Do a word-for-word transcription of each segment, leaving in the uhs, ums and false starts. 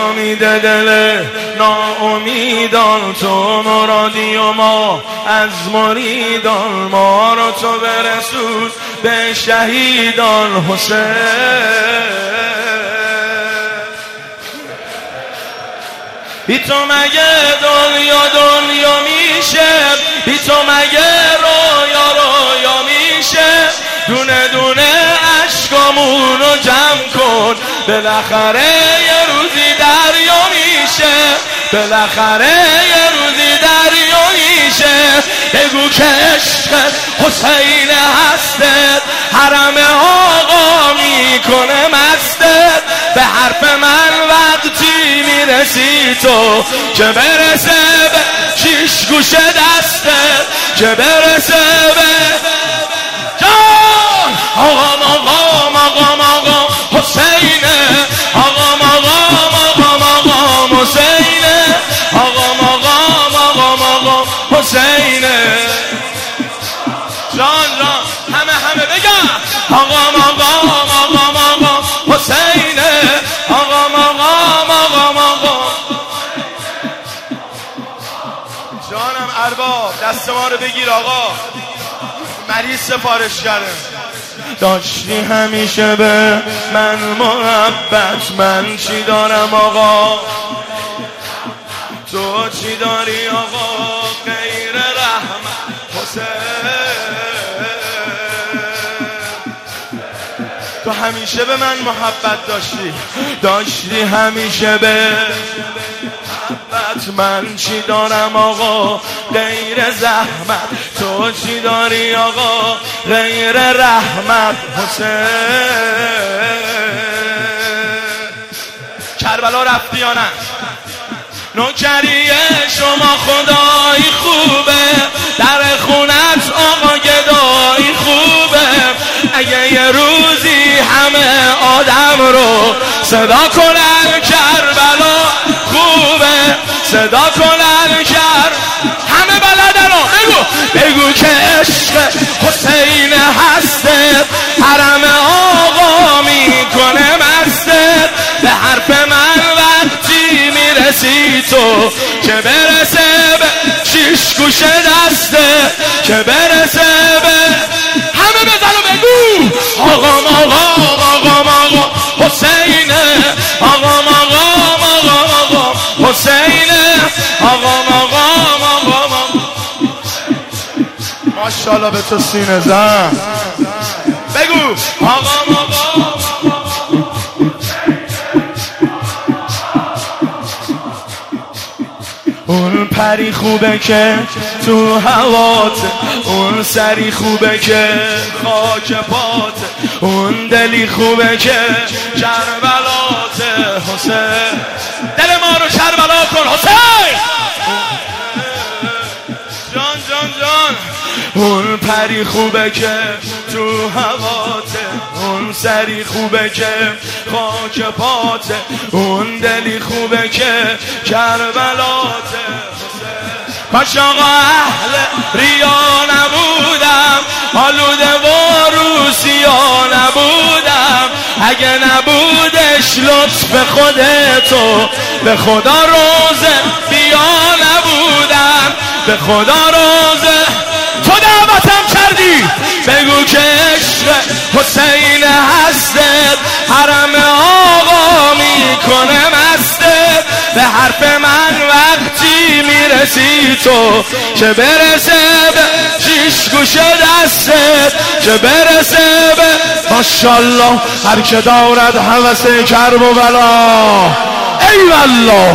امید دل ناامیدان، تو مرادی و ما از مریدان، ما رو تو برسون به شهیدان حسین. بی تو مگه دنیا دنیا میشه، بی تو مگه رویا رویا میشه، دونه دونه عشقامون رو جمع کن، بالاخره یه روزی دریا میشه، بالاخره یه روزی دریا میشه. بگو که عشق حسین هستت، حرم آقا میکنه مستت، به حرف من وقتی میرسی تو که برسه به شیش گوش دستت، که برسه به جان آقا آقا آقا آقا حسینه، آقا آقا آقا آقا حسینه، آقا آقا آقا آقا حسینه. جان جان همه همه بگم آقا آقا آقا آقا حسینه، آقا آقا آقا آقا. جانم ارباب دست ما رو بگیر آقا، مریض سفارش کرده. داشتی همیشه به من محبت، من چی دارم آقا، تو چی داری آقا، غیر رحمت حسین. تو همیشه به من محبت داشتی، داشتی همیشه به محبت، من چی دارم آقا غیر زحمت، تو چی داری آقا غیر رحمت حسین. کربلا رفتی یا نه؟ نوکری شما خدایی خوبه، در خونت آقا گدایی خوبه، اگه یه روزی همه آدم رو صدا کنن کربلا خوبه، صدا کنن کر همه بلدن رو بگو بگو که عشق حسین هسته، حرم آقا میکنه مسته، به حرف من وقتی میرسی تو که برسه به شیش گوش دسته، که برسه به همه بزن و بگو آقا آقا آقا آقا حسینه، آقا آقا آقا آقا حسینه، آقا آقا آقا آقا. ماشاءالله به تو سینه زن بگو آقا آقا. اون پری خوبه که تو هوات، اون سری خوبه که خاک پات، اون دلی خوبه که کربلات حسین. دل ما رو کربلا کن حسین. جان جان جان اون پری خوبه که تو هواته، اون سری خوبه که خاک پاته، اون دلی خوبه که کربلاته. کاش آقا اهل ریا نبودم، آلوده و روسیا نبودم، اگه نبودش لطف خودتو به خدا روزه بیا نبودم، به خدا روزه تو دعوتم کردی. بگو که عشق حسین هستت، حرم آقا میکنه مستت، به حرف من وقتی میرسی تو که برسه به شیش گوش دستت، که برسه به ماشاءالله هر که دارد هوس کرب و بلا. ای والله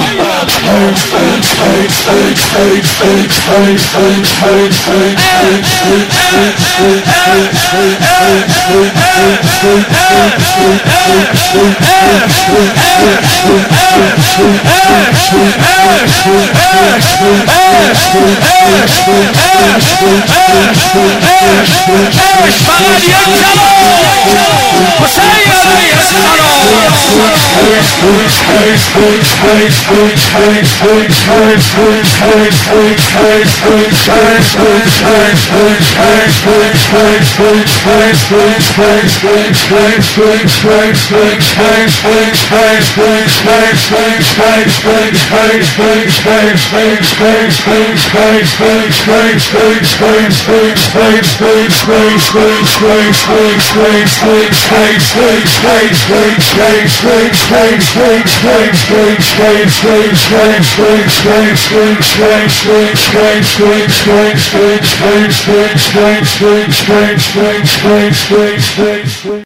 فقط یک کلام حسین علیه السلام. Strange, strange, strange, strange, strange, strange, strange, strange, strange.